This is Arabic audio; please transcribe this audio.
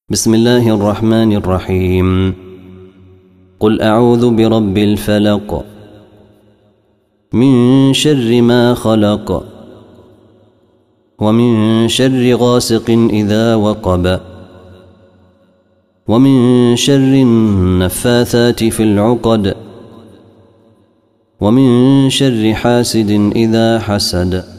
بسم الله الرحمن الرحيم. قل أعوذ برب الفلق من شر ما خلق ومن شر غاسق إذا وقب ومن شر النفاثات في العقد ومن شر حاسد إذا حسد.